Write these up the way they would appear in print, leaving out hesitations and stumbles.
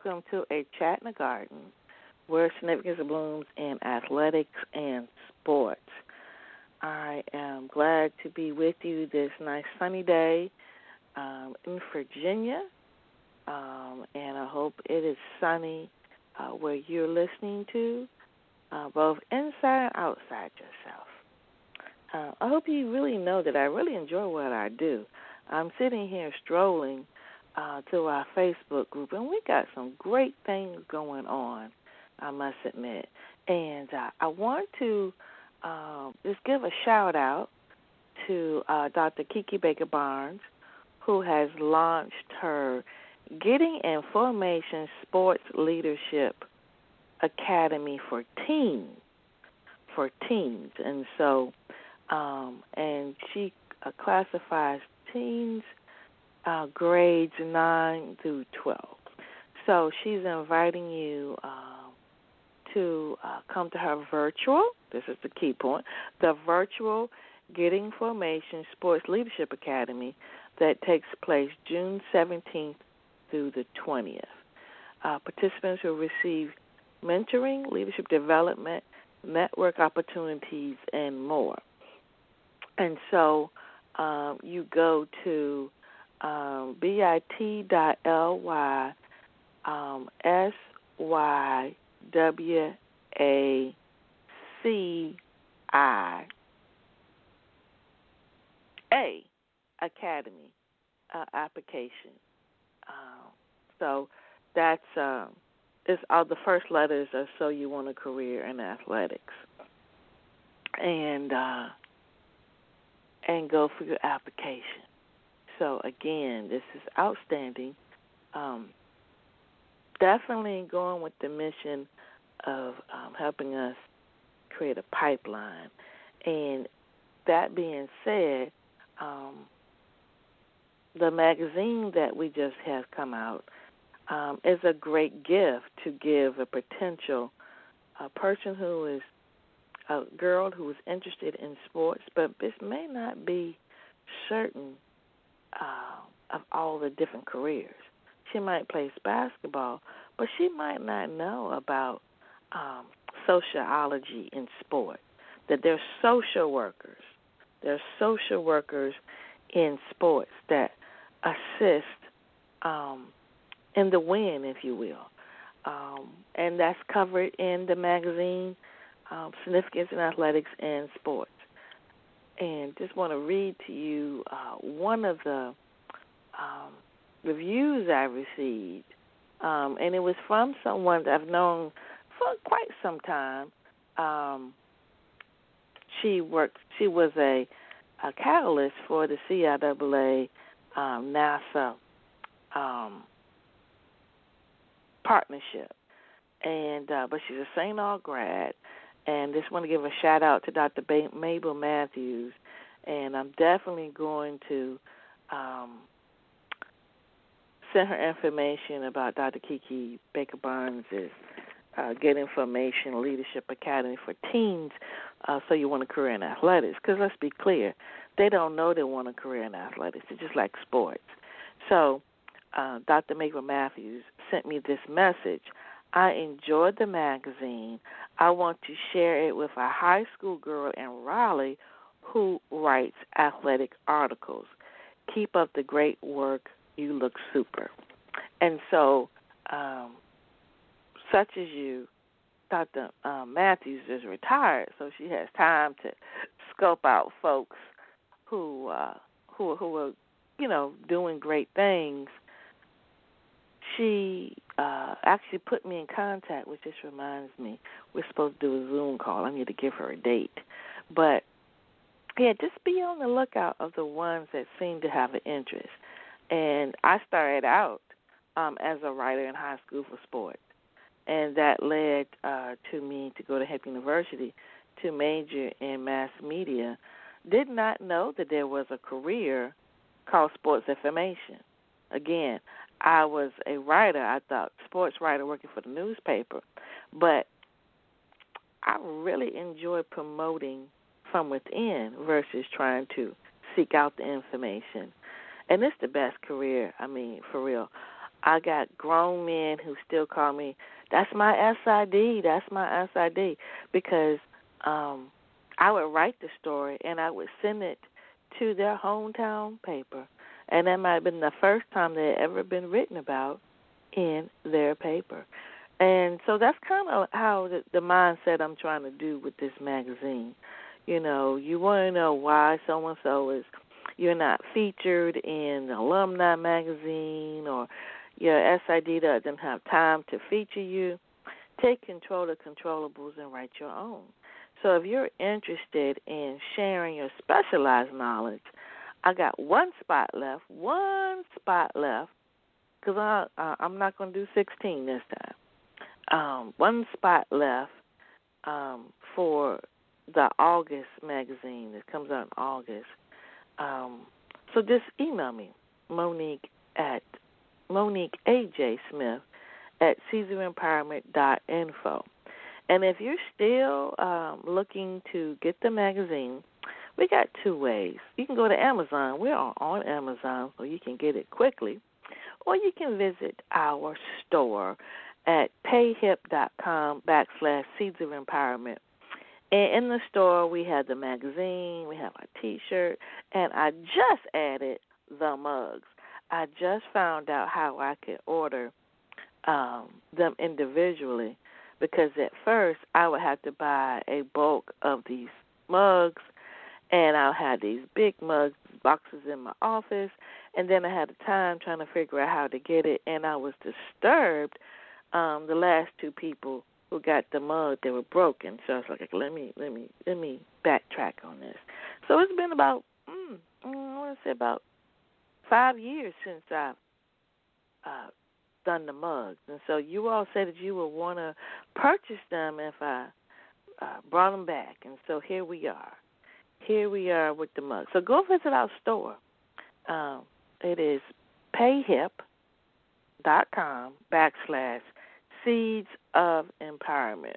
welcome to A Chat in the Garden, where significance blooms in athletics and sports. I am glad to be with you this nice sunny day in Virginia, and I hope it is sunny where you're listening to, both inside and outside yourself. I hope you really know that I really enjoy what I do. I'm sitting here strolling to our Facebook group, and we got some great things going on, I must admit. And I want to just give a shout-out to Dr. Kiki Baker-Barnes, who has launched her Getting Information Sports Leadership Academy for teens. And so, and she classifies teens grades 9 through 12. So she's inviting you to come to her virtual, this is the key point, the virtual Getting Information Sports Leadership Academy that takes place June 17th through the 20th. Participants will receive mentoring, leadership development, network opportunities, and more. And so you go to bit.ly SYWACI Academy application. So that's it's all the first letters are so you want a career in athletics, and go for your application. So again, this is outstanding. Definitely going with the mission of helping us create a pipeline. And that being said, the magazine that we just have come out is a great gift to give a potential person who is a girl who is interested in sports, but this may not be certain of all the different careers. She might play basketball, but she might not know about sociology in sport, that there's social workers. There's social workers in sports that assist in the win, if you will. And that's covered in the magazine, Significance in Athletics and Sports. And just want to read to you one of the reviews I received, and it was from someone that I've known for quite some time. She was a catalyst for the CIAA NASA partnership, and but she's a St. Aug grad, and just want to give a shout out to Dr. Mabel Matthews, and I'm definitely going to send her information about Dr. Kiki Baker-Barnes' Get Information Leadership Academy for Teens, so you want a career in athletics. Because let's be clear, they don't know they want a career in athletics. They just like sports. So Dr. Mabel Matthews sent me this message. I enjoyed the magazine. I want to share it with a high school girl in Raleigh who writes athletic articles. Keep up the great work. You look super. And so, such as you, Dr. Matthews is retired, so she has time to scope out folks who are, doing great things. She actually put me in contact, which just reminds me, we're supposed to do a Zoom call. I need to give her a date. But, yeah, just be on the lookout of the ones that seem to have an interest. And I started out as a writer in high school for sports, and that led to me to go to Hampton University to major in mass media. Did not know that there was a career called sports information. Again, I was a writer. I thought sports writer working for the newspaper, but I really enjoy promoting from within versus trying to seek out the information. And it's the best career, I mean, for real. I got grown men who still call me, that's my SID, because I would write the story and I would send it to their hometown paper, and that might have been the first time they had ever been written about in their paper. And so that's kind of how the mindset I'm trying to do with this magazine. You know, you want to know why so-and-so is, you're not featured in the alumni magazine, or your SID doesn't have time to feature you. Take control of controllables and write your own. So if you're interested in sharing your specialized knowledge, I got one spot left, because I'm not going to do 16 this time. One spot left for the August magazine that comes out in August. So just email me, Monique A.J. Smith at CaesarEmpowerment.info. And if you're still looking to get the magazine, we got two ways. You can go to Amazon. We're on Amazon, so you can get it quickly. Or you can visit our store at payhip.com/CaesarEmpowerment. And in the store, we have the magazine, we have our T-shirt, and I just added the mugs. I just found out how I could order them individually, because at first I would have to buy a bulk of these mugs, and I'll have these big mugs, boxes in my office, and then I had the time trying to figure out how to get it, and I was disturbed. The last two people who got the mug, they were broken, so I was like, let me backtrack on this. So it's been about, I want to say about 5 years since I've done the mugs, and so you all said that you would want to purchase them if I brought them back, and so here we are. Here we are with the mugs. So go visit our store. It is payhip.com/Seeds of Empowerment.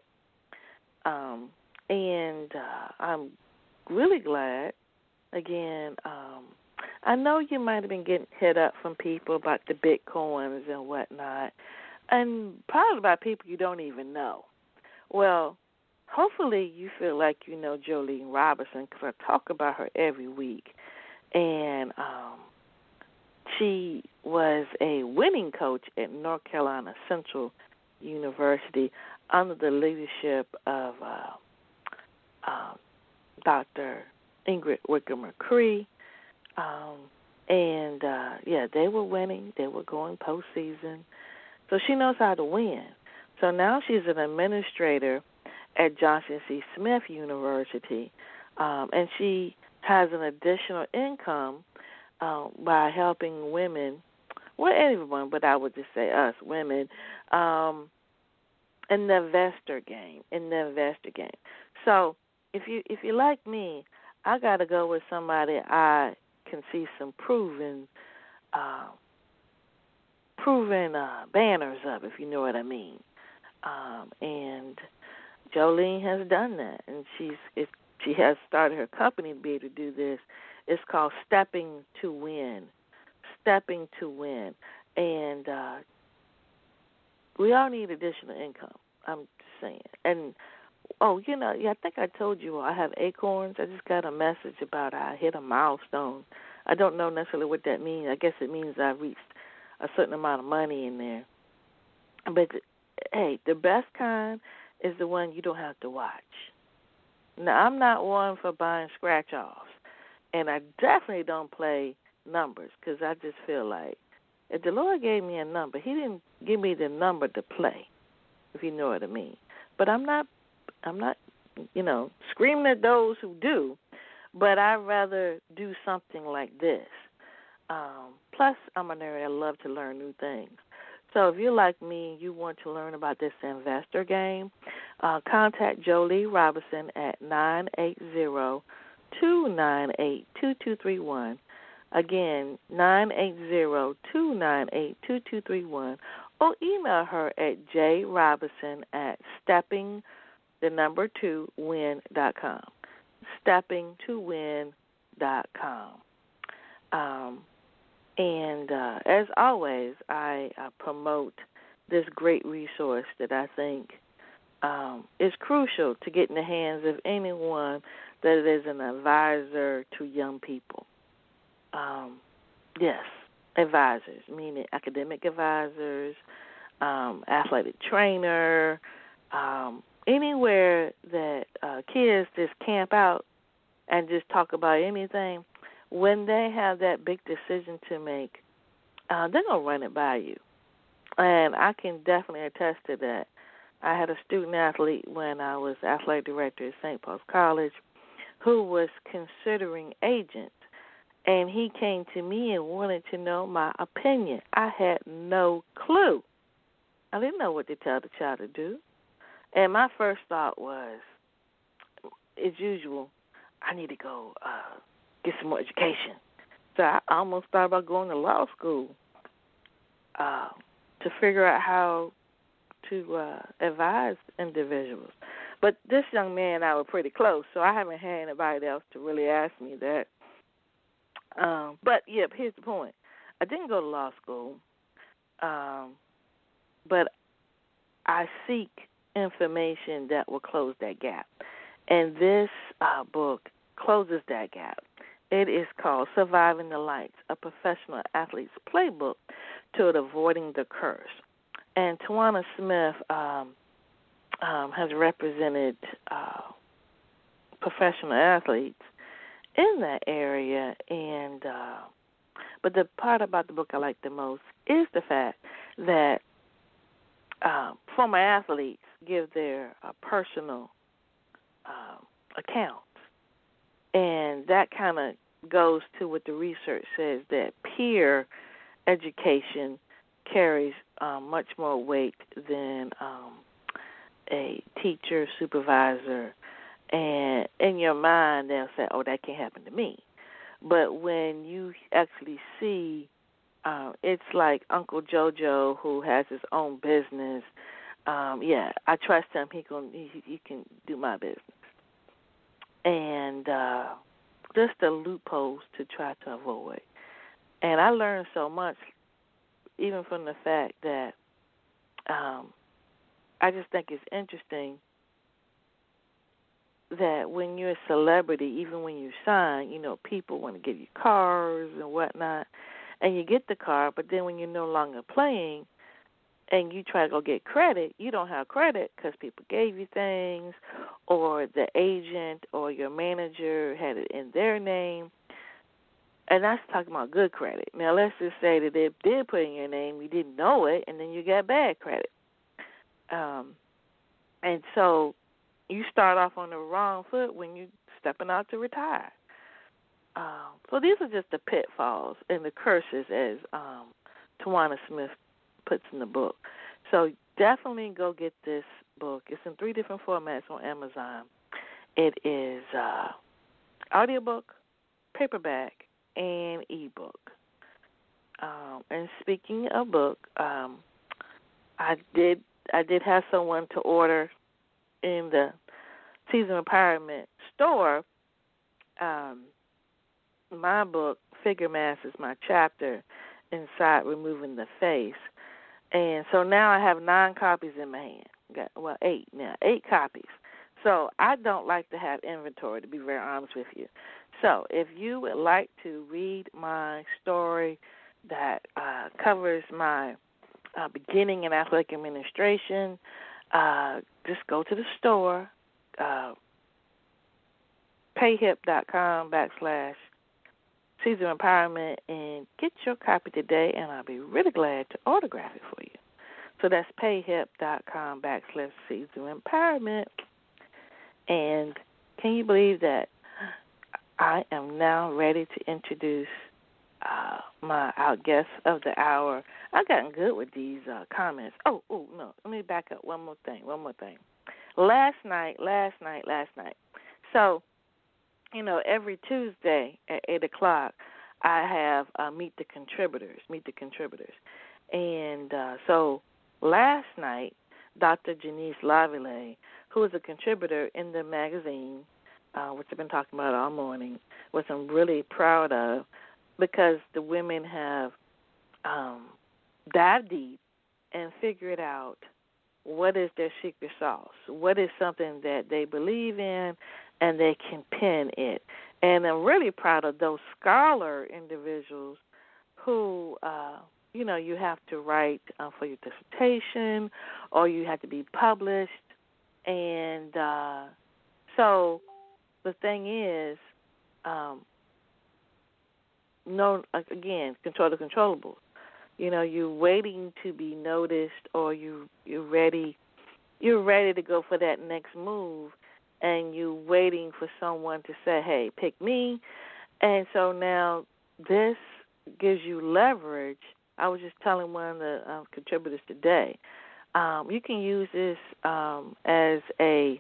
And I'm really glad, again, I know you might have been getting hit up from people about the Bitcoins and whatnot, and probably by people you don't even know. Well, hopefully you feel like you know Jolene Robinson, because I talk about her every week. And she was a winning coach at North Carolina Central University under the leadership of Dr. Ingrid Wicker-McCree. They were winning. They were going postseason. So she knows how to win. So now she's an administrator at Johnson C. Smith University, and she has an additional income by helping women, well, everyone, but I would just say us, women, in the investor game. So if you like me, I got to go with somebody I can see some proven banners of, if you know what I mean. And Jolene has done that, and she has started her company to be able to do this. It's called Stepping to Win. And we all need additional income. I'm just saying. And, I think I told you I have acorns. I just got a message about I hit a milestone. I don't know necessarily what that means. I guess it means I reached a certain amount of money in there. But, hey, the best kind is the one you don't have to watch. Now, I'm not one for buying scratch-offs, and I definitely don't play numbers, because I just feel like if the Lord gave me a number, he didn't give me the number to play, if you know what I mean. But I'm not, screaming at those who do, but I'd rather do something like this. Plus, I'm a nerd. I love to learn new things. So if you're like me and you want to learn about this investor game, contact Jolie Robinson at 980-298-2231. Again, 980-298-2231. Or email her at jrobinson@stepping2win.com. Stepping2win.com. And as always, I promote this great resource that I think is crucial to get in the hands of anyone that is an advisor to young people. Yes, advisors, meaning academic advisors, athletic trainer, anywhere that kids just camp out and just talk about anything. When they have that big decision to make, they're going to run it by you. And I can definitely attest to that. I had a student athlete when I was athletic director at St. Paul's College who was considering agents. And he came to me and wanted to know my opinion. I had no clue. I didn't know what to tell the child to do. And my first thought was, as usual, I need to go get some more education. So I almost thought about going to law school to figure out how to advise individuals. But this young man and I were pretty close, so I haven't had anybody else to really ask me that. But, here's the point. I didn't go to law school, but I seek information that will close that gap. And this book closes that gap. It is called Surviving the Lights, a professional athlete's playbook to avoiding the curse. And Tawana Smith has represented professional athletes in that area, and but the part about the book I like the most is the fact that former athletes give their personal accounts, and that kind of goes to what the research says, that peer education carries much more weight than a teacher, supervisor. And in your mind, they'll say, oh, that can't happen to me. But when you actually see, it's like Uncle JoJo who has his own business. I trust him. He can do my business. And just the loopholes to try to avoid. And I learned so much, even from the fact that I just think it's interesting that when you're a celebrity, even when you sign, people want to give you cars and whatnot, and you get the car, but then when you're no longer playing and you try to go get credit, you don't have credit because people gave you things, or the agent or your manager had it in their name. And that's talking about good credit. Now, let's just say that they did put in your name, you didn't know it, and then you got bad credit. And so you start off on the wrong foot when you're stepping out to retire. So these are just the pitfalls and the curses, as Tawana Smith puts in the book. So definitely go get this book. It's in 3 different formats on Amazon. It is audiobook, paperback, and ebook. And speaking of book, I did have someone to order in the Season Empowerment store my book, Figure Masters, my chapter inside Removing the Face. And so now I have 9 copies in my hand. 8 now, 8 copies. So I don't like to have inventory, to be very honest with you. So if you would like to read my story that covers my beginning in athletic administration, just go to the store, payhip.com/Season Empowerment, and get your copy today, and I'll be really glad to autograph it for you. So that's payhip.com/Season Empowerment. And can you believe that I am now ready to introduce our guest of the hour? I've gotten good with these comments. Oh, no, let me back up one more thing. Last night. So, every Tuesday at 8 o'clock, I have Meet the Contributors. And so last night, Dr. Janice Lavillée, who is a contributor in the magazine, which I've been talking about all morning, which I'm really proud of, because the women have dived deep and figured out what is their secret sauce, what is something that they believe in, and they can pin it. And I'm really proud of those scholar individuals who, you have to write for your dissertation or you have to be published. And so the thing is, control the controllables. You're waiting to be noticed, or you're ready to go for that next move, and you're waiting for someone to say, hey, pick me. And so now this gives you leverage. I was just telling one of the contributors today, you can use this as a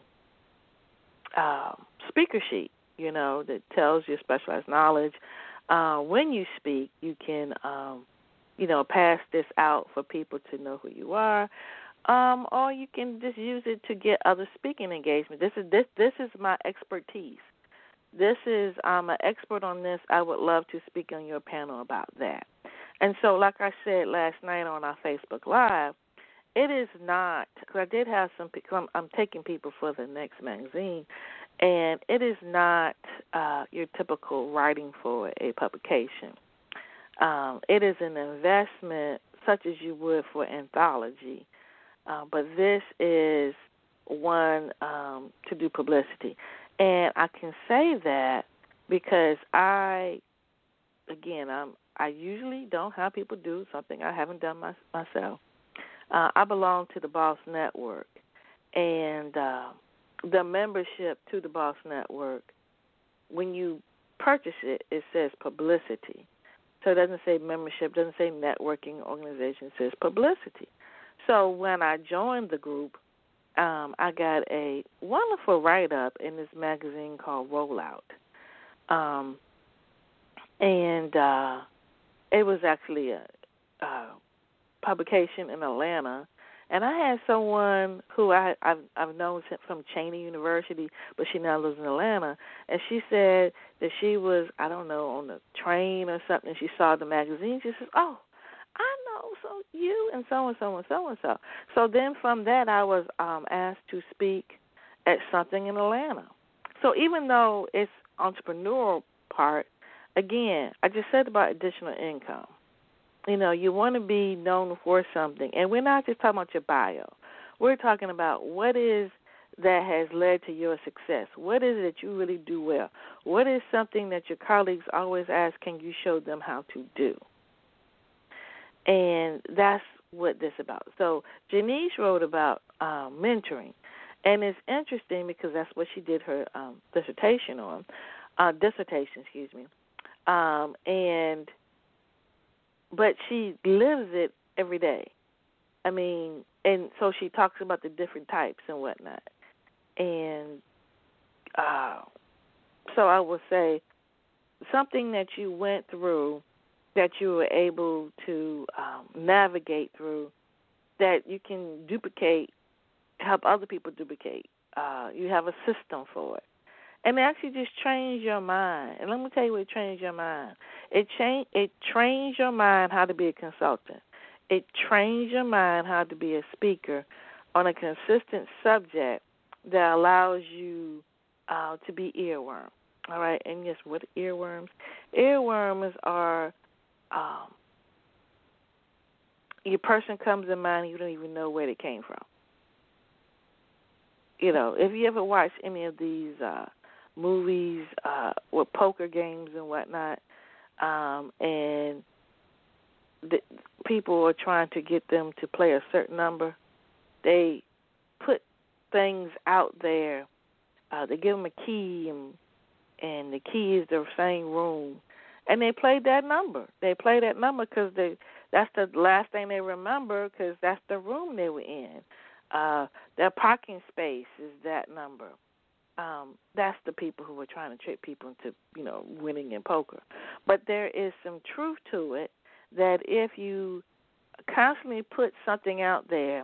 speaker sheet, that tells your specialized knowledge. When you speak, you can pass this out for people to know who you are, or you can just use it to get other speaking engagement. This is my expertise. I'm an expert on this. I would love to speak on your panel about that. And so, like I said last night on our Facebook Live, it is not, because I did have some, because I'm taking people for the next magazine, and it is not your typical writing for a publication. It is an investment such as you would for anthology, but this is one to do publicity. And I can say that because I usually don't have people do something I haven't done myself. I belong to the Boss Network, and the membership to the Boss Network, when you purchase it, it says publicity. So it doesn't say membership, doesn't say networking organization, it says publicity. So when I joined the group, I got a wonderful write-up in this magazine called Rollout. And it was actually a publication in Atlanta. And I had someone who I've known from Cheney University, but she now lives in Atlanta, and she said that she was, I don't know, on the train or something, and she saw the magazine. She says, oh, I know, so you and so-and-so and so-and-so. So then from that, I was asked to speak at something in Atlanta. So even though it's entrepreneurial part, again, I just said about additional income. You want to be known for something. And we're not just talking about your bio. We're talking about what is that has led to your success. What is it that you really do well? What is something that your colleagues always ask, can you show them how to do? And that's what this is about. So Janice wrote about mentoring. And it's interesting because that's what she did her dissertation on. But she lives it every day. I mean, and so she talks about the different types and whatnot. And so I would say something that you went through, that you were able to navigate through, that you can duplicate, help other people duplicate. You have a system for it. And it actually just trains your mind. And let me tell you what it trains your mind. It trains your mind how to be a consultant. It trains your mind how to be a speaker on a consistent subject that allows you to be earworm. All right? And yes, what are earworms? Earworms are your person comes in mind and you don't even know where they came from. If you ever watch any of these movies with poker games and whatnot, and people are trying to get them to play a certain number, they put things out there. They give them a key, and the key is the same room, and they play that number. They play that number because that's the last thing they remember, because that's the room they were in. Their parking space is that number. That's the people who are trying to trick people into, winning in poker. But there is some truth to it, that if you constantly put something out there,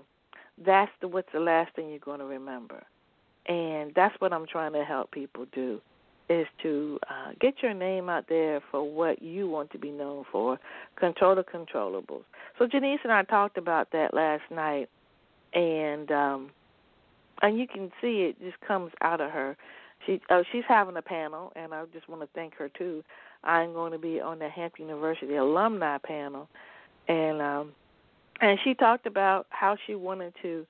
what's the last thing you're going to remember. And that's what I'm trying to help people do, is to get your name out there for what you want to be known for. Control the controllables. So Janice and I talked about that last night, and you can see it just comes out of her. She's having a panel, and I just want to thank her too. I'm going to be on the Hampton University alumni panel, and she talked about how she wanted to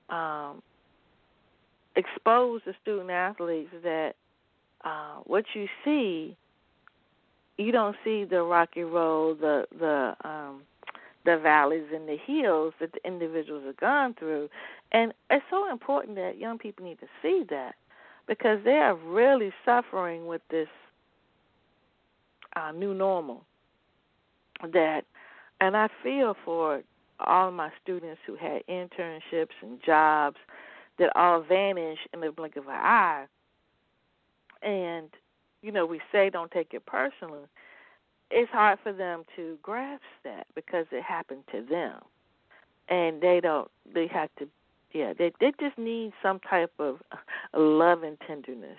expose the student athletes that what you see, you don't see the rocky road, the valleys and the hills that the individuals have gone through. And it's so important that young people need to see that, because they are really suffering with this new normal. And I feel for all of my students who had internships and jobs that all vanish in the blink of an eye. And, we say don't take it personally. It's hard for them to grasp that because it happened to them. And they just need some type of love and tenderness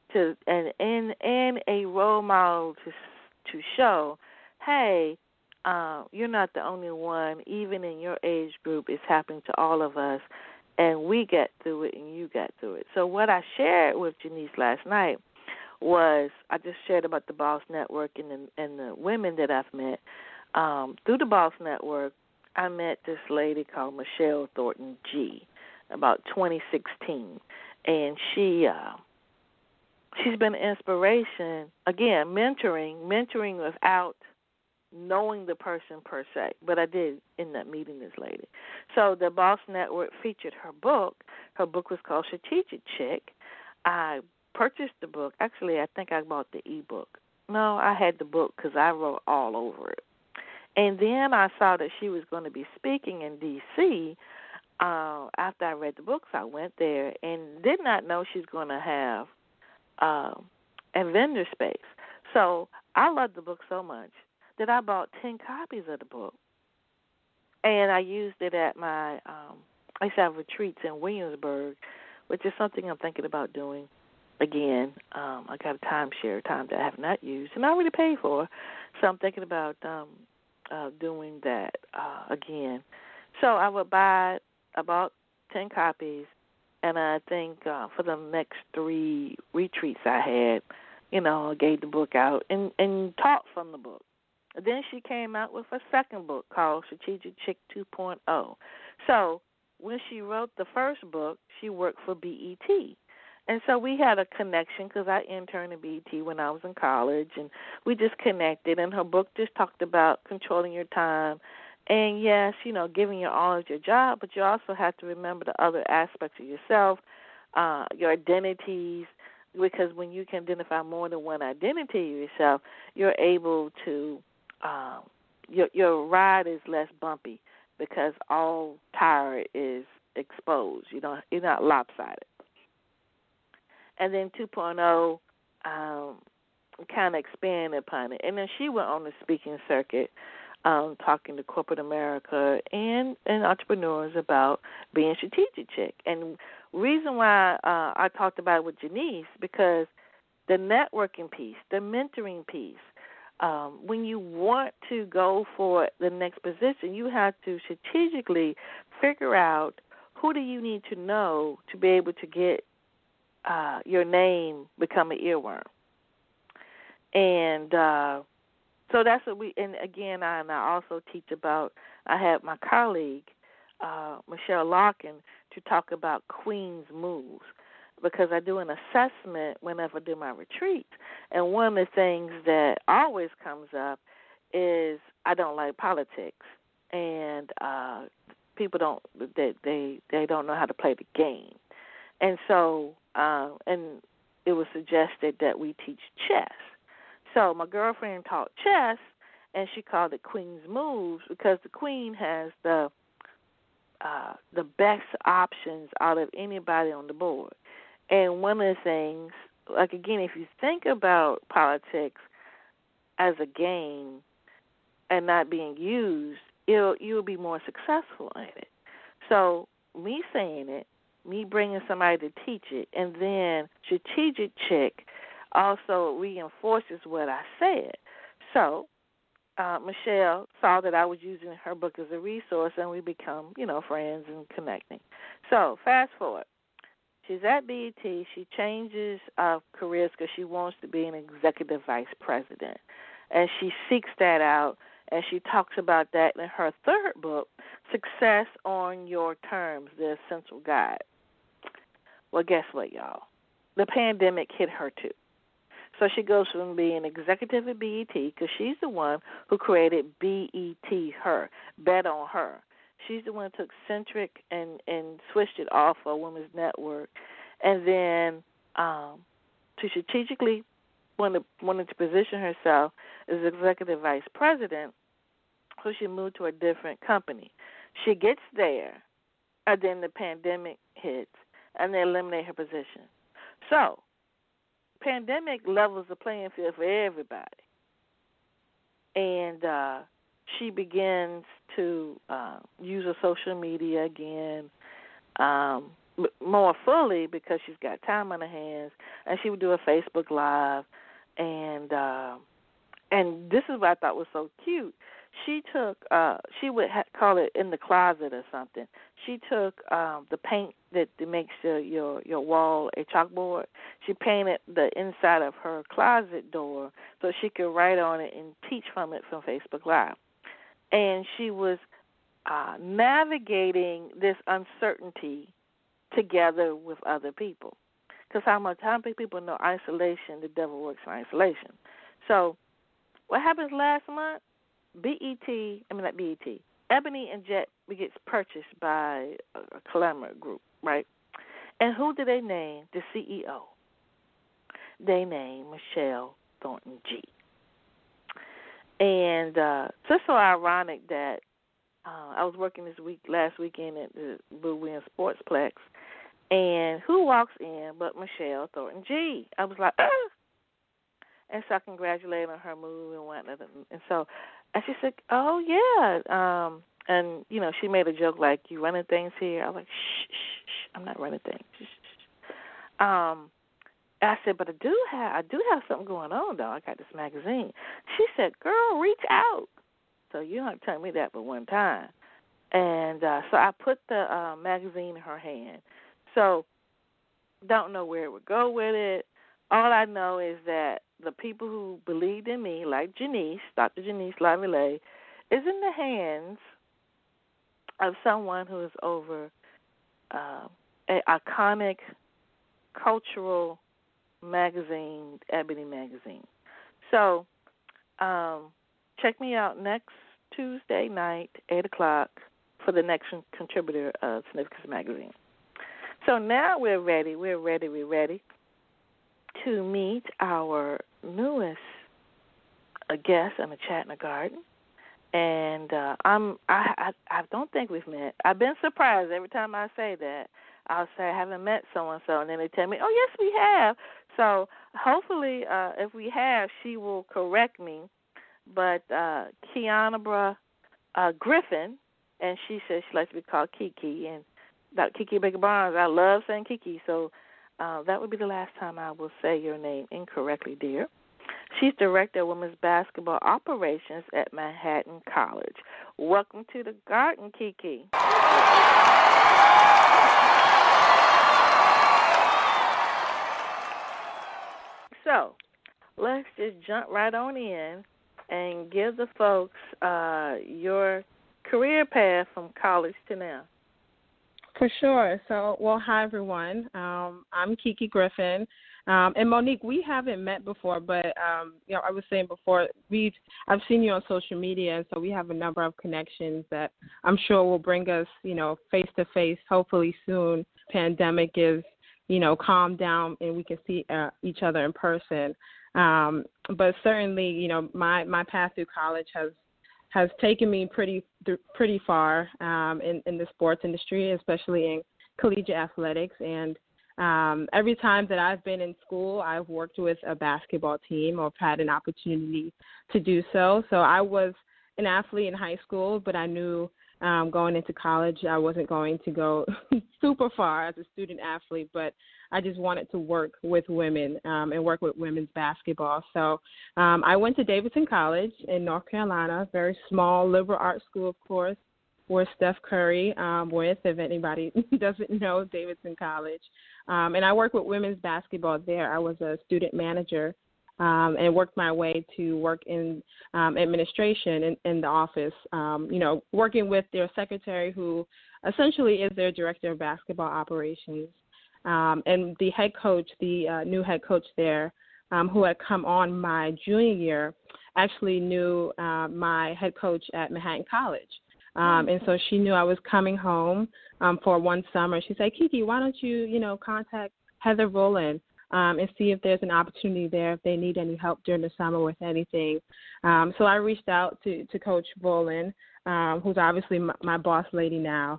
and a role model to show, hey, you're not the only one. Even in your age group, it's happening to all of us, and we get through it and you get through it. So what I shared with Janice last night was I just shared about the Boss Network and the women that I've met. Through the Boss Network, I met this lady called Michelle Thornton G. about 2016, and she's been an inspiration. Again, mentoring without knowing the person per se, but I did end up meeting this lady. So the Boss Network featured her book. Her book was called Strategic Chick. I purchased the book. Actually, I think I bought the ebook. No, I had the book because I wrote all over it. And then I saw that she was going to be speaking in D.C. After I read the books. I went there and did not know she's going to have a vendor space. So I loved the book so much that I bought 10 copies of the book. And I used it at my, I used to have retreats in Williamsburg, which is something I'm thinking about doing again. I got a timeshare time that I have not used, and I already paid for, so I'm thinking about doing that again. So I would buy about 10 copies, and I think for the next 3 retreats I had, I gave the book out and taught from the book. Then she came out with a second book called Strategic Chick 2.0. So when she wrote the first book, she worked for BET. And so we had a connection because I interned at BET when I was in college, and we just connected. And her book just talked about controlling your time. And, yes, giving your all of your job, but you also have to remember the other aspects of yourself, your identities, because when you can identify more than one identity of yourself, you're able to your ride is less bumpy because all tire is exposed. You're not lopsided. And then 2.0 kind of expanded upon it. And then she went on the speaking circuit, talking to corporate America and entrepreneurs about being a strategic chick. And reason why I talked about it with Janice, because the networking piece, the mentoring piece, when you want to go for the next position, you have to strategically figure out who do you need to know to be able to get your name become an earworm. And so that's what and again, I also teach about, I have my colleague, Michelle Larkin, to talk about Queen's Moves, because I do an assessment whenever I do my retreats. And one of the things that always comes up is I don't like politics, and people don't know how to play the game. And so, and it was suggested that we teach chess. So my girlfriend taught chess, and she called it Queen's Moves because the queen has the best options out of anybody on the board. And one of the things, like again, if you think about politics as a game and not being used, you'll be more successful in it. So me saying it, me bringing somebody to teach it, and then Strategic Chick also reinforces what I said. So Michelle saw that I was using her book as a resource, and we become, friends and connecting. So fast forward. She's at BET. She changes careers because she wants to be an executive vice president. And she seeks that out, and she talks about that in her third book, Success on Your Terms, The Essential Guide. Well, guess what, y'all? The pandemic hit her, too. So she goes from being executive at BET, because she's the one who created BET Her, Bet on Her. She's the one who took Centric and switched it off for Women's Network. And then to strategically wanted to position herself as executive vice president, so she moved to a different company. She gets there, and then the pandemic hits, and they eliminate her position. So pandemic levels the playing field for everybody. And she begins to use her social media again more fully because she's got time on her hands, and she would do a Facebook Live, and this is what I thought was so cute. She took she would call it in the closet or something. She took the paint that makes your wall a chalkboard. She painted the inside of her closet door so she could write on it and teach from it from Facebook Live. And she was navigating this uncertainty together with other people. Because how many people know isolation, the devil works in isolation. So what happens last month? Ebony and Jet gets purchased by a conglomerate group, right? And who do they name? The CEO. They name Michelle Thornton G. And just so ironic that I was working last weekend at the Blue Wind Sportsplex, and who walks in but Michelle Thornton G? I was like, And so I congratulated on her move and whatnot. And so, and she said, oh, yeah. And, she made a joke like, you running things here? I was like, shh, I'm not running things. Shh. I said, but I do have something going on, though. I got this magazine. She said, girl, reach out. So you don't have to tell me that but one time. And so I put the magazine in her hand. So don't know where it would go with it. All I know is that the people who believed in me, like Janice, Dr. Janice Lavillet, is in the hands of someone who is over an iconic cultural magazine, Ebony Magazine. So check me out next Tuesday night, 8 o'clock, for the next contributor of Significance Magazine. So now we're ready to meet our newest guest on the Chat in the Garden. And I don't think we've met. I've been surprised every time I say that. I'll say I haven't met so-and-so, and then they tell me, oh, yes, we have. So hopefully if we have, she will correct me. But Kiana Griffin, and she says she likes to be called Kiki, and Dr. Kiki Baker Barnes, I love saying Kiki, so that would be the last time I will say your name incorrectly, dear. She's Director of Women's Basketball Operations at Manhattan College. Welcome to the Garden, Kiki. So let's just jump right on in and give the folks your career path from college to now. For sure. So, hi, everyone. I'm Kiki Griffin. And Monique, we haven't met before, but, I was saying before, I've seen you on social media, and so we have a number of connections that I'm sure will bring us, face-to-face, hopefully soon. Pandemic is, calmed down and we can see each other in person. But certainly, my path through college has taken me pretty far in the sports industry, especially in collegiate athletics. And every time that I've been in school, I've worked with a basketball team or had an opportunity to do so. So I was an athlete in high school, but I knew going into college. I wasn't going to go super far as a student athlete, but I just wanted to work with women and work with women's basketball. So I went to Davidson College in North Carolina, very small liberal arts school, of course, where Steph Curry went, if anybody doesn't know Davidson College. And I worked with women's basketball there. I was a student manager and worked my way to work in administration in the office, working with their secretary, who essentially is their director of basketball operations. And the head coach, the new head coach there, who had come on my junior year, actually knew my head coach at Manhattan College. And so she knew I was coming home for one summer. She said, Kiki, why don't you, contact Heather Rowland and see if there's an opportunity there, if they need any help during the summer with anything. So I reached out to Coach Rowland, who's obviously my boss lady now,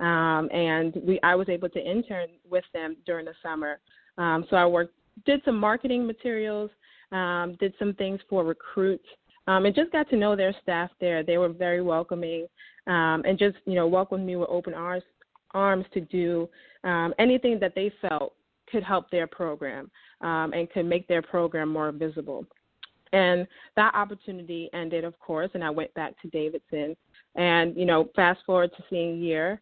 and I was able to intern with them during the summer. So I did some marketing materials, did some things for recruits, and just got to know their staff there. They were very welcoming, and just, welcomed me with open arms to do anything that they felt could help their program and could make their program more visible. And that opportunity ended, of course, and I went back to Davidson. And, fast forward to senior year,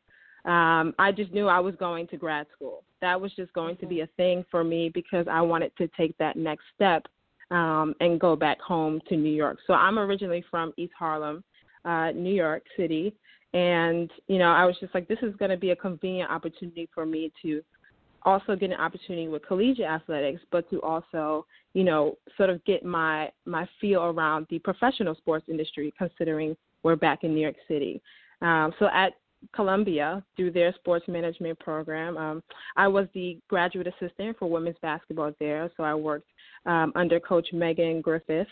I just knew I was going to grad school. That was just going to be a thing for me because I wanted to take that next step and go back home to New York. So I'm originally from East Harlem, New York City. And, I was just like, this is going to be a convenient opportunity for me to also get an opportunity with collegiate athletics, but to also, sort of get my feel around the professional sports industry, considering we're back in New York City. So at Columbia, through their sports management program, I was the graduate assistant for women's basketball there. So I worked under Coach Megan Griffith.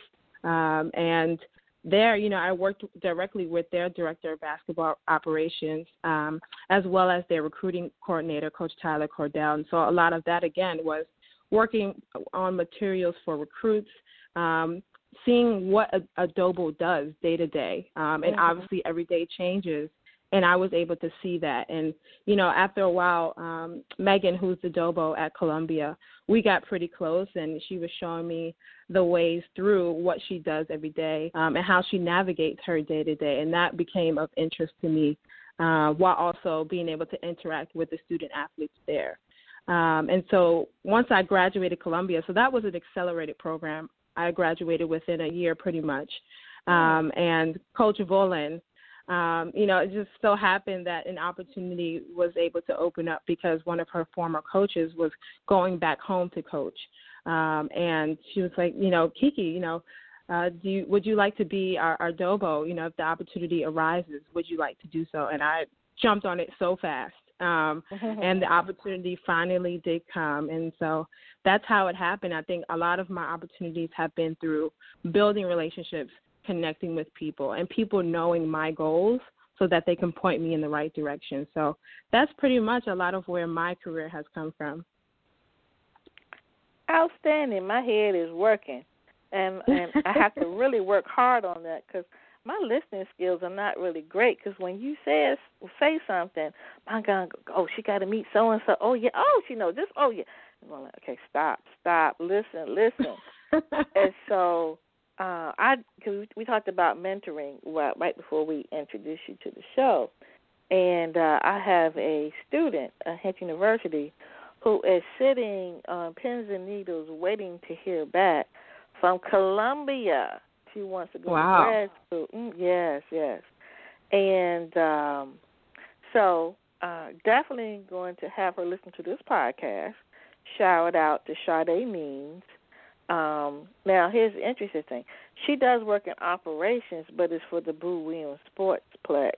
And there, I worked directly with their director of basketball operations, as well as their recruiting coordinator, Coach Tyler Cordell. And so a lot of that, again, was working on materials for recruits, seeing what Adobo does day to day. And obviously every day changes. And I was able to see that. And, after a while, Megan, who's the Adobo at Columbia, we got pretty close, and she was showing me the ways through what she does every day and how she navigates her day-to-day. And that became of interest to me, while also being able to interact with the student athletes there. And so once I graduated Columbia, so that was an accelerated program. I graduated within a year pretty much. And Coach Rowland, it just so happened that an opportunity was able to open up because one of her former coaches was going back home to coach. And she was like, Kiki, would you like to be our Adobo? If the opportunity arises, would you like to do so? And I jumped on it so fast. And the opportunity finally did come. And so that's how it happened. I think a lot of my opportunities have been through building relationships, connecting with people, and people knowing my goals so that they can point me in the right direction. So that's pretty much a lot of where my career has come from. Outstanding. My head is working, and I have to really work hard on that because my listening skills are not really great. Because when you say something, I'm going, oh, she got to meet so-and-so. Oh, yeah. Oh, she knows this. Oh, yeah. And I'm like, okay, stop. Listen. And so because we talked about mentoring right before we introduced you to the show. And I have a student at Hampton University who is sitting on pins and needles waiting to hear back from Columbia. She wants to go to grad school. Yes. And so definitely going to have her listen to this podcast. Shout out to Sade Means. Now, here's the interesting thing. She does work in operations, but it's for the Boo Williams Sportsplex.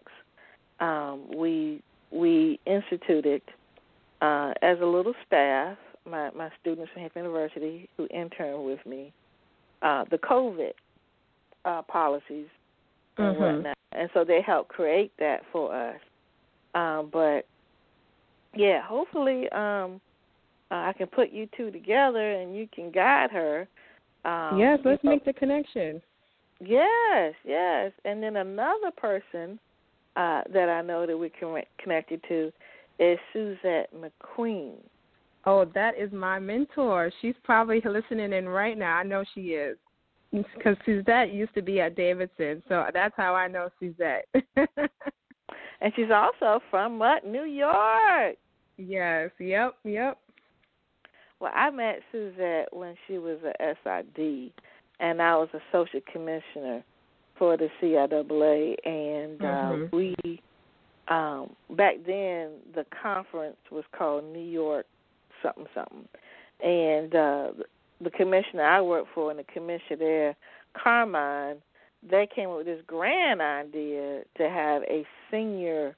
We instituted as a little staff, my students from Hampton University who interned with me, the COVID policies and whatnot. And so they helped create that for us. But, yeah, hopefully I can put you two together and you can guide her. Yes, let's make the connection. Yes. And then another person that I know that we're connected to is Suzette McQueen. Oh, that is my mentor. She's probably listening in right now. I know she is. Because Suzette used to be at Davidson, so that's how I know Suzette. And she's also from what? New York. Yes, yep. Well, I met Suzette when she was a SID, and I was a social commissioner for the CIAA, and we back then the conference was called New York something, and the commissioner I worked for and the commissioner there, Carmine, they came up with this grand idea to have a senior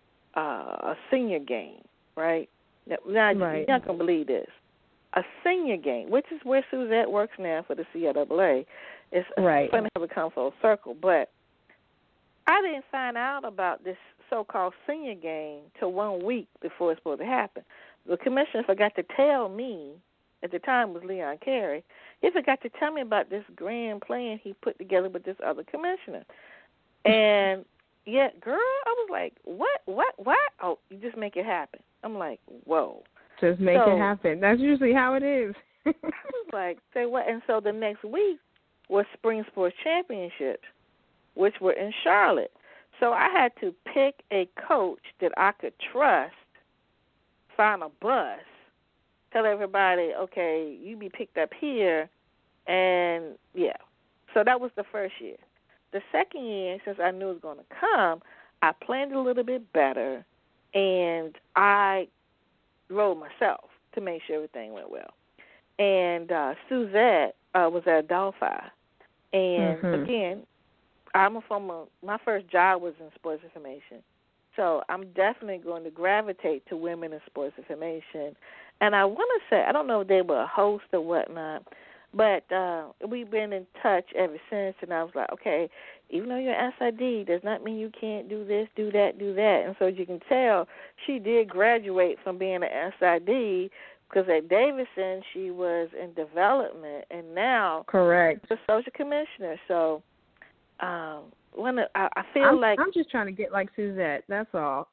game, right? Now, you're not going to believe this. A senior game, which is where Suzette works now for the CIAA. It's funny how it come full circle, but I didn't find out about this so-called senior game till 1 week before it's supposed to happen. The commissioner forgot to tell me, at the time was Leon Carey, he forgot to tell me about this grand plan he put together with this other commissioner. And yet, girl, I was like, what? Oh, you just make it happen. I'm like, whoa. Just make it happen. That's usually how it is. I was like, say what? And so the next week was Spring Sports Championships, which were in Charlotte. So I had to pick a coach that I could trust, find a bus, tell everybody, okay, you be picked up here, and yeah. So that was the first year. The second year, since I knew it was going to come, I planned a little bit better, and I rode myself to make sure everything went well. And Suzette was at Adelphi. And again, my first job was in sports information. So I'm definitely going to gravitate to women in sports information. And I want to say, I don't know if they were a host or whatnot, but we've been in touch ever since. And I was like, okay, even though you're an SID, does not mean you can't do this, do that, do that. And so as you can tell, she did graduate from being an SID because at Davidson she was in development, and now correct, she's a social commissioner. So I feel like I'm just trying to get like Suzette. That's all.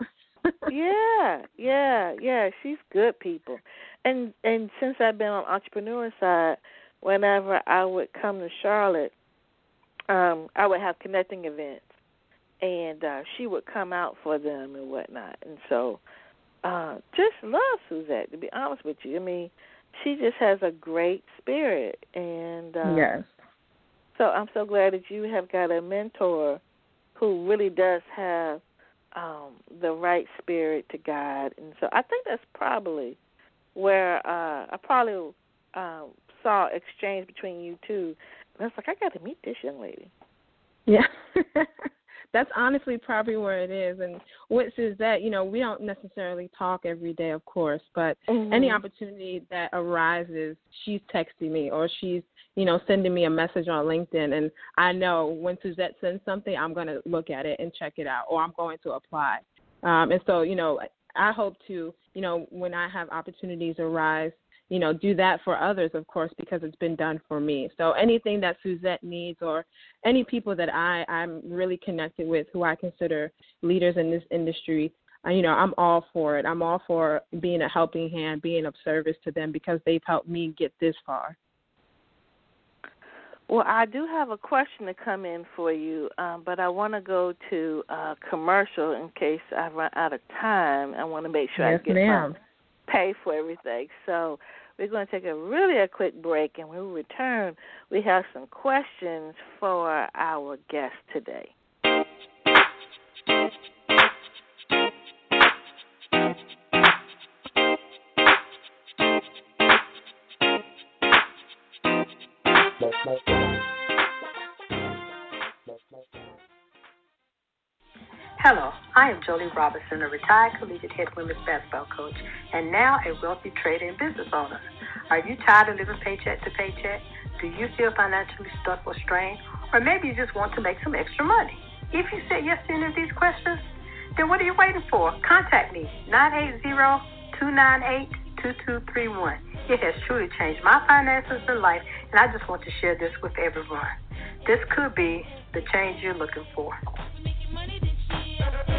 Yeah. She's good people, and since I've been on entrepreneur side, whenever I would come to Charlotte, I would have connecting events, and she would come out for them and whatnot. And so, just love Suzette, to be honest with you. I mean, she just has a great spirit, and yes. So I'm so glad that you have got a mentor who really does have the right spirit to guide. And so I think that's probably where I probably saw exchange between you two. And I was like, I got to meet this young lady. Yeah. That's honestly probably where it is. And with Suzette, we don't necessarily talk every day, of course, but any opportunity that arises, she's texting me or she's, sending me a message on LinkedIn. And I know when Suzette sends something, I'm going to look at it and check it out, or I'm going to apply. And so, I hope to, when I have opportunities arise, do that for others, of course, because it's been done for me. So anything that Suzette needs, or any people that I'm really connected with who I consider leaders in this industry, I'm all for it. I'm all for being a helping hand, being of service to them, because they've helped me get this far. Well, I do have a question to come in for you, but I want to go to commercial in case I run out of time. I want to make sure I get pay for everything. So we're going to take a quick break, and when we return, we have some questions for our guest today. Hello, I am Jolie Robinson, a retired collegiate head women's basketball coach, and now a wealthy trader and business owner. Are you tired of living paycheck to paycheck? Do you feel financially stuck or strained? Or maybe you just want to make some extra money? If you said yes to any of these questions, then what are you waiting for? Contact me, 980-298-2231. It has truly changed my finances and life, and I just want to share this with everyone. This could be the change you're looking for.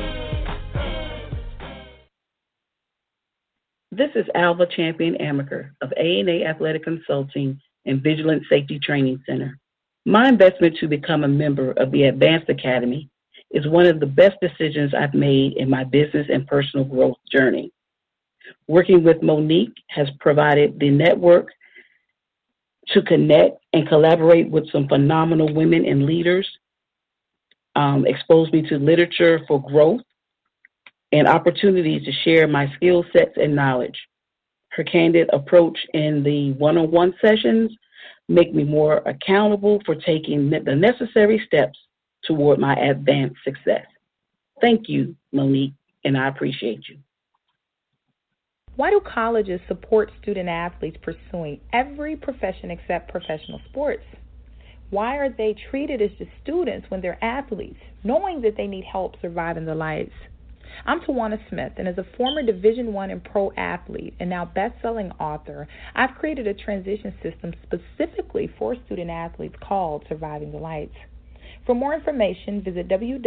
This is Alva Champion Amaker of A&A Athletic Consulting and Vigilant Safety Training Center. My investment to become a member of the Advanced Academy is one of the best decisions I've made in my business and personal growth journey. Working with Monique has provided the network to connect and collaborate with some phenomenal women and leaders, exposed me to literature for growth, and opportunities to share my skill sets and knowledge. Her candid approach in the one-on-one sessions make me more accountable for taking the necessary steps toward my advanced success. Thank you, Monique, and I appreciate you. Why do colleges support student athletes pursuing every profession except professional sports? Why are they treated as just students when they're athletes, knowing that they need help surviving the lights? I'm Tawana Smith, and as a former Division I and pro athlete and now best-selling author, I've created a transition system specifically for student athletes called Surviving the Lights. For more information, visit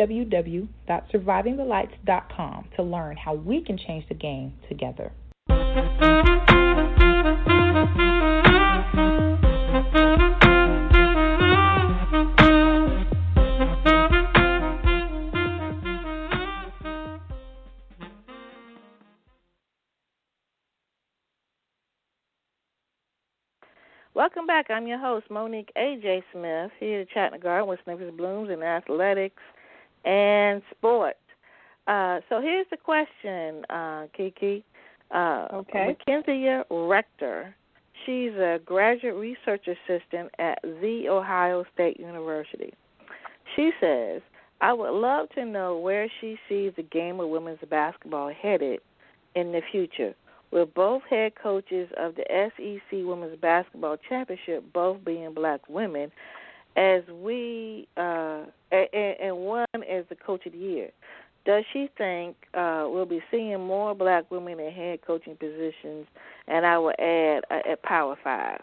www.survivingthelights.com to learn how we can change the game together. Welcome back. I'm your host, Monique A.J. Smith, here to chat in the garden with Snippets Blooms in athletics and sports. So here's the question, Kiki. Okay. Mackenzie Rector, she's a graduate research assistant at The Ohio State University. She says, I would love to know where she sees the game of women's basketball headed in the future, with both head coaches of the SEC Women's Basketball Championship both being black women, and one as the Coach of the Year. Does she think we'll be seeing more black women in head coaching positions, and I will add at Power 5?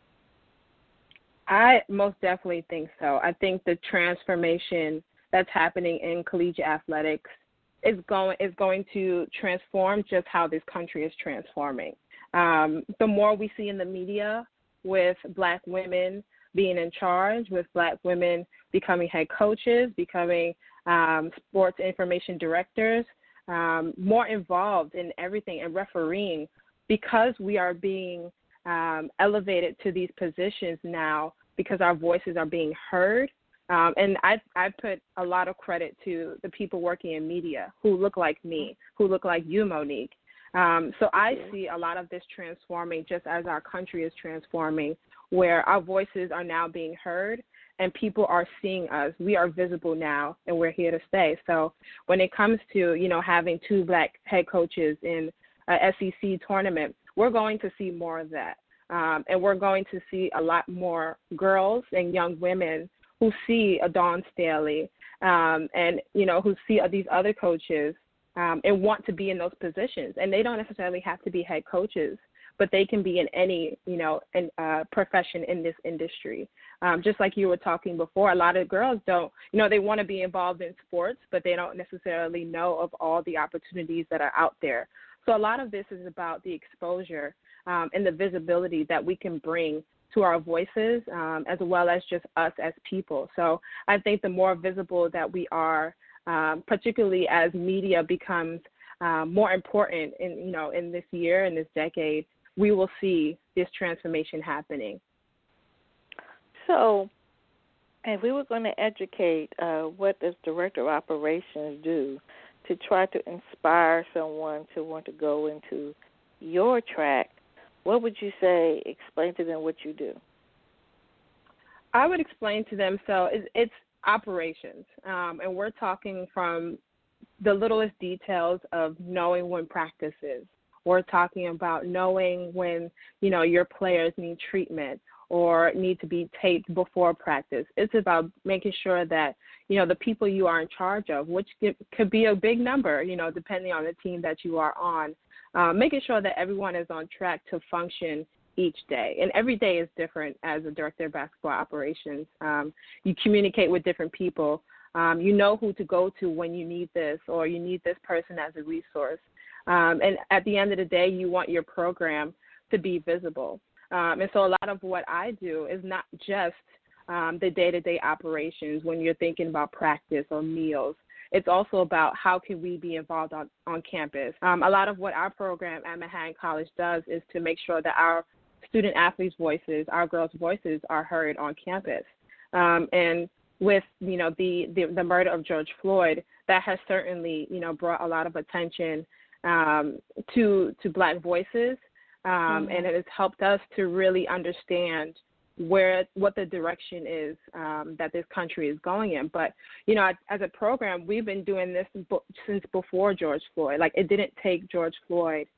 I most definitely think so. I think the transformation that's happening in collegiate athletics is going to transform just how this country is transforming. The more we see in the media with black women being in charge, with black women becoming head coaches, becoming sports information directors, more involved in everything and refereeing, because we are being elevated to these positions now because our voices are being heard. And I put a lot of credit to the people working in media who look like me, who look like you, Monique. So I see a lot of this transforming just as our country is transforming, where our voices are now being heard and people are seeing us. We are visible now, and we're here to stay. So when it comes to, having two black head coaches in a SEC tournament, we're going to see more of that. And we're going to see a lot more girls and young women who see a Dawn Staley and, who see these other coaches and want to be in those positions. And they don't necessarily have to be head coaches, but they can be in any, profession in this industry. Just like you were talking before, a lot of girls don't, they want to be involved in sports, but they don't necessarily know of all the opportunities that are out there. So a lot of this is about the exposure and the visibility that we can bring to our voices, as well as just us as people. So I think the more visible that we are, particularly as media becomes more important in this year, in this decade, we will see this transformation happening. So if we were going to educate, what does Director of Operations do to try to inspire someone to want to go into your track, what would you say? Explain to them what you do. I would explain to them, so it's operations, and we're talking from the littlest details of knowing when practice is. We're talking about knowing when, your players need treatment or need to be taped before practice. It's about making sure that, the people you are in charge of, which could be a big number, depending on the team that you are on, making sure that everyone is on track to function each day. And every day is different as a director of basketball operations. You communicate with different people. You know who to go to when you need this, or you need this person as a resource. And at the end of the day, you want your program to be visible. And so a lot of what I do is not just the day-to-day operations when you're thinking about practice or meals. It's also about how can we be involved on campus. A lot of what our program at Manhattan College does is to make sure that our student athletes' voices, our girls' voices are heard on campus. And with, the murder of George Floyd, that has certainly, brought a lot of attention to Black voices. And it has helped us to really understand what the direction is that this country is going in. But, as a program, we've been doing this since before George Floyd. Like, it didn't take George Floyd's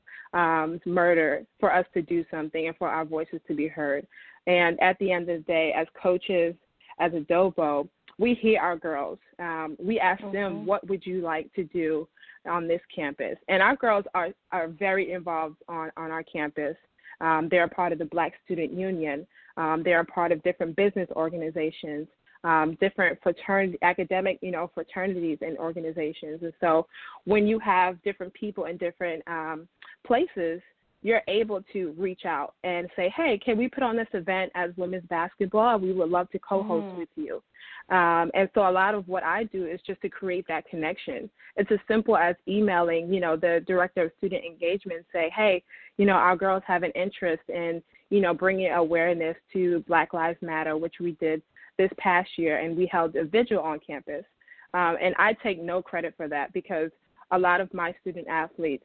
murder for us to do something and for our voices to be heard. And at the end of the day, as coaches, as a DOBO, we hear our girls. We ask them, what would you like to do on this campus? And our girls are very involved on our campus. They're a part of the Black Student Union. They're a part of different business organizations, different academic, fraternities and organizations. And so when you have different people in different places, you're able to reach out and say, hey, can we put on this event as women's basketball? We would love to co-host with you. And so a lot of what I do is just to create that connection. It's as simple as emailing, the director of student engagement, say, hey, our girls have an interest in, bringing awareness to Black Lives Matter, which we did this past year, and we held a vigil on campus. And I take no credit for that because a lot of my student athletes,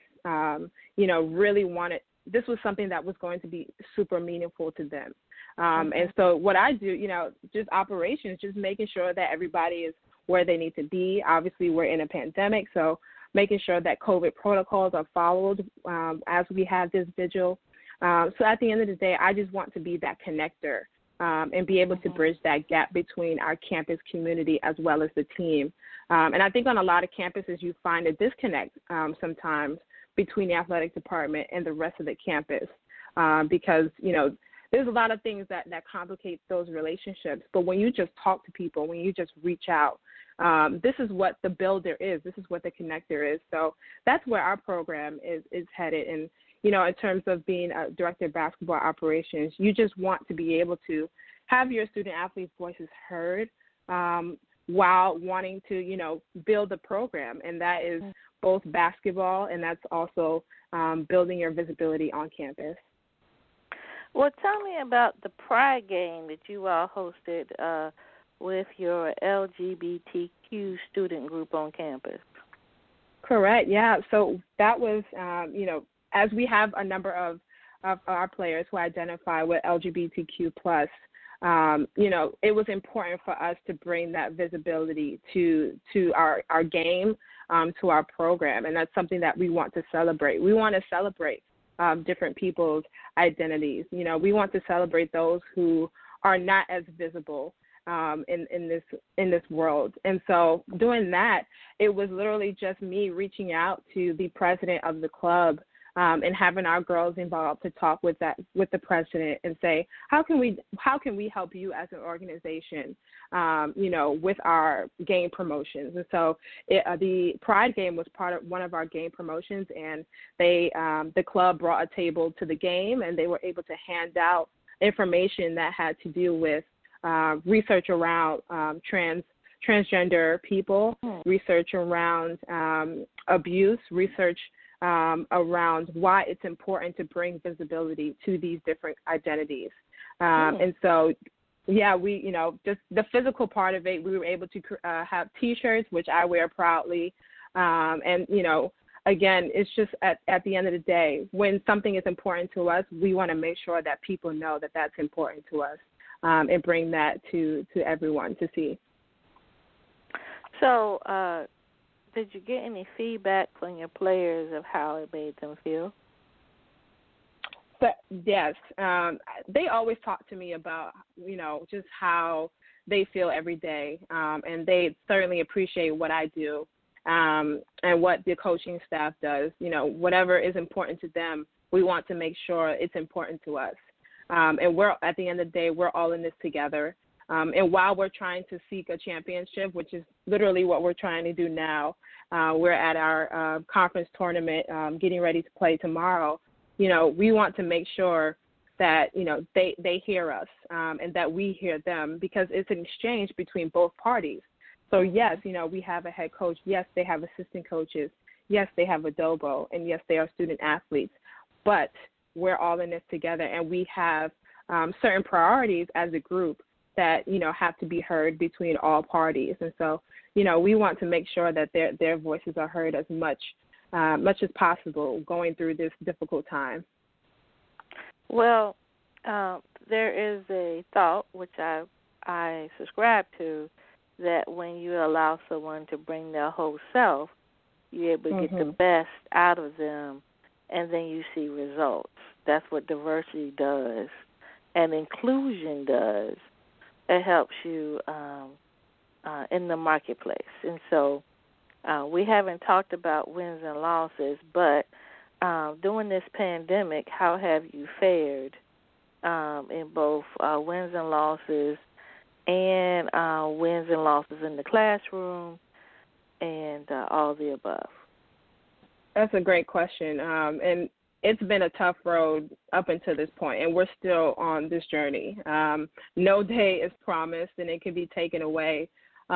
really wanted, this was something that was going to be super meaningful to them. And so what I do, just operations, just making sure that everybody is where they need to be. Obviously, we're in a pandemic, so making sure that COVID protocols are followed as we have this vigil. So at the end of the day, I just want to be that connector and be able to bridge that gap between our campus community as well as the team. And I think on a lot of campuses, you find a disconnect sometimes between the athletic department and the rest of the campus because, there's a lot of things that complicate those relationships. But when you just talk to people, when you just reach out, this is what the builder is. This is what the connector is. So that's where our program is headed. And, in terms of being a director of basketball operations, you just want to be able to have your student athletes' voices heard while wanting to, build the program. And that is both basketball and that's also building your visibility on campus. Well, tell me about the Pride game that you all hosted with your LGBTQ student group on campus. Correct, yeah. So that was, as we have a number of our players who identify with LGBTQ+, it was important for us to bring that visibility to our game, to our program, and that's something that we want to celebrate. We want to celebrate different people's identities. We want to celebrate those who are not as visible in this world. And so doing that, it was literally just me reaching out to the president of the club and having our girls involved to talk with the president and say, how can we help you as an organization, with our game promotions. And so the Pride game was part of one of our game promotions, and the club brought a table to the game, and they were able to hand out information that had to do with research around transgender people, research around abuse, research around why it's important to bring visibility to these different identities. And so, yeah, we, just the physical part of it, we were able to have T-shirts, which I wear proudly. And, again, it's just at the end of the day, when something is important to us, we want to make sure that people know that that's important to us and bring that to everyone to see. So, did you get any feedback from your players of how it made them feel? But yes, they always talk to me about, just how they feel every day, and they certainly appreciate what I do and what the coaching staff does. Whatever is important to them, we want to make sure it's important to us. And we're, at the end of the day, we're all in this together. And while we're trying to seek a championship, which is literally what we're trying to do now, we're at our conference tournament getting ready to play tomorrow. We want to make sure that, they hear us and that we hear them, because it's an exchange between both parties. So, yes, we have a head coach. Yes, they have assistant coaches. Yes, they have Adobo. And, yes, they are student athletes. But we're all in this together, and we have certain priorities as a group that, have to be heard between all parties. And so, we want to make sure that their voices are heard as much as possible going through this difficult time. Well, there is a thought, which I subscribe to, that when you allow someone to bring their whole self, you're able to get the best out of them, and then you see results. That's what diversity does, and inclusion does. It helps you in the marketplace. And so we haven't talked about wins and losses, but during this pandemic, how have you fared in both wins and losses, and wins and losses in the classroom, and all of the above? That's a great question. And it's been a tough road up until this point, and we're still on this journey. No day is promised, and it can be taken away,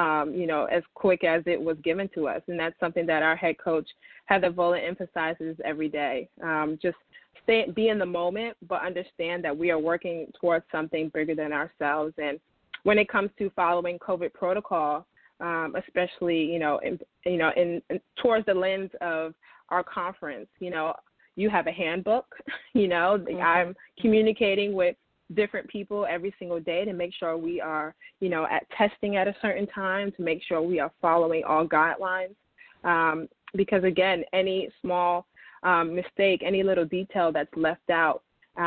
as quick as it was given to us. And that's something that our head coach, Heather Volant, emphasizes every day. Just be in the moment, but understand that we are working towards something bigger than ourselves. And when it comes to following COVID protocol, especially, in towards the lens of our conference, you have a handbook, I'm communicating with different people every single day to make sure we are, at testing at a certain time, to make sure we are following all guidelines. Because again, any small mistake, any little detail that's left out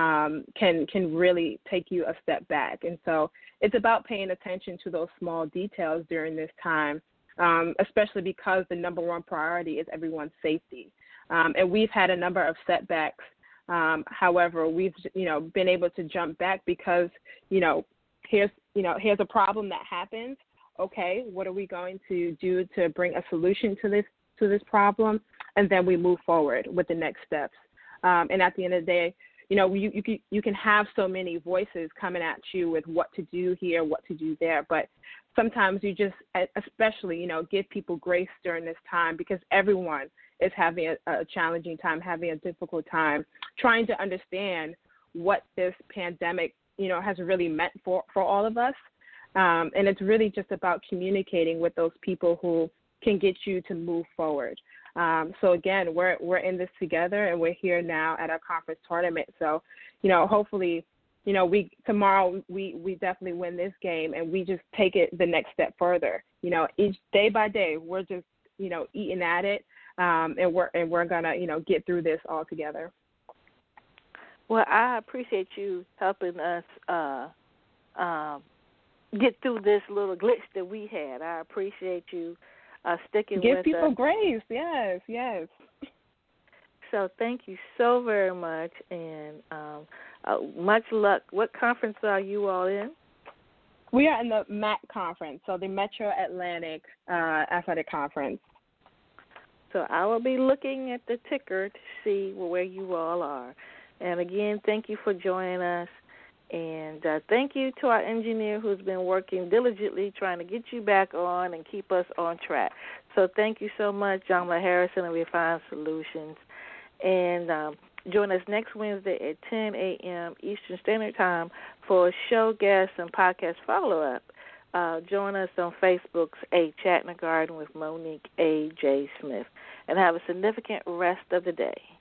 can really take you a step back. And so it's about paying attention to those small details during this time, especially because the number one priority is everyone's safety. And we've had a number of setbacks. However, we've, been able to jump back because, here's a problem that happens. Okay, what are we going to do to bring a solution to this problem? And then we move forward with the next steps. And at the end of the day, you can have so many voices coming at you with what to do here, what to do there. But sometimes you just, especially, give people grace during this time, because everyone is having a challenging time, having a difficult time, trying to understand what this pandemic, has really meant for all of us. And it's really just about communicating with those people who can get you to move forward. So again, we're in this together, and we're here now at our conference tournament. So, hopefully, tomorrow we definitely win this game, and we just take it the next step further. Each day by day, we're just eating at it, and we're gonna get through this all together. Well, I appreciate you helping us get through this little glitch that we had. I appreciate you sticking with us. Give people grace, yes. So thank you so very much, and much luck. What conference are you all in? We are in the MAC conference, so the Metro Atlantic Athletic Conference. So I will be looking at the ticker to see where you all are. And again, thank you for joining us. And thank you to our engineer who's been working diligently trying to get you back on and keep us on track. So thank you so much, John Harrison of Refined Solutions. And join us next Wednesday at 10 a.m. Eastern Standard Time for a show, guest, and podcast follow-up. Join us on Facebook's A Chat in the Garden with Monique A. J. Smith. And have a significant rest of the day.